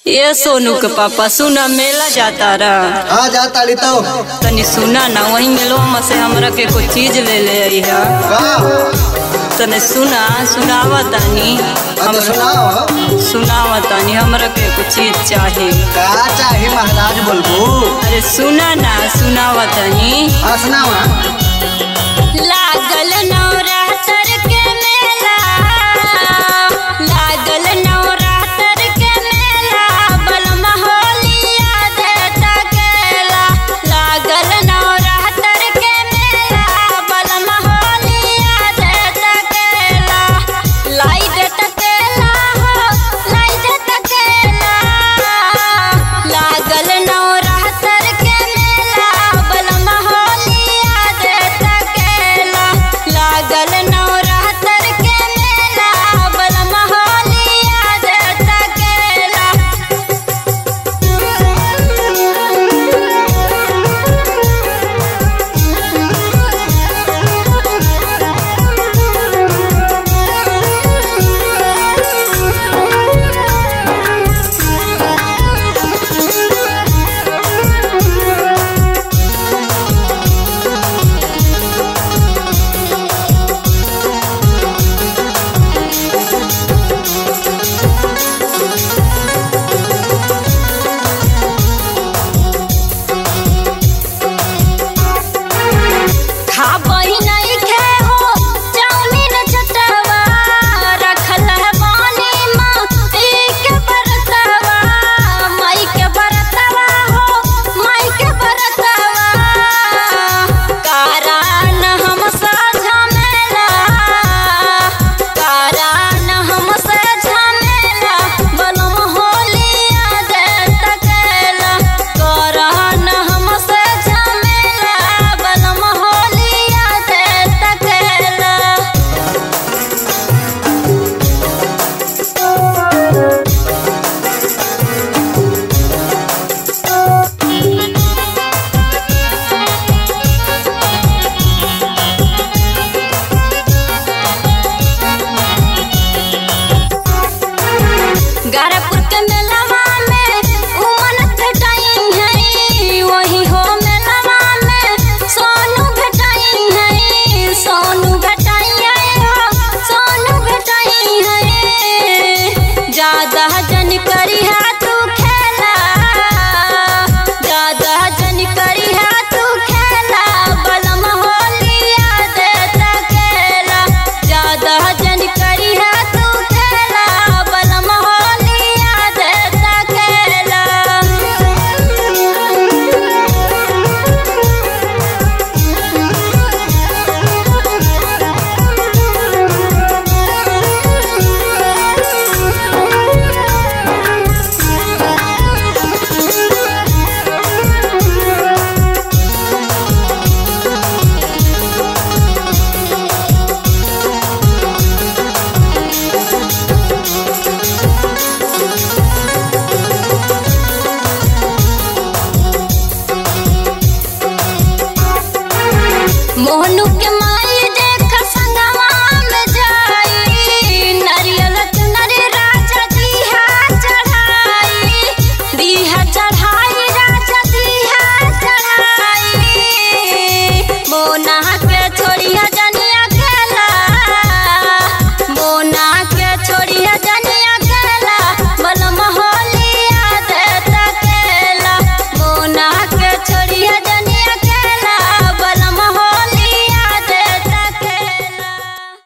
ये सोनू के पापा सुना मेला जाता रहा। हाँ जाता ली तो तनी सुना ना वही मेलवा में से हमरा के कुछ चीज ले ले आई है। तने सुनावा तानी सुनावा तानी हमरा के कुछ चीज चाहिए। का चाहिए महाराज बोलबो? अरे सुना ना सुनावा तानी। हाँ सुनावा।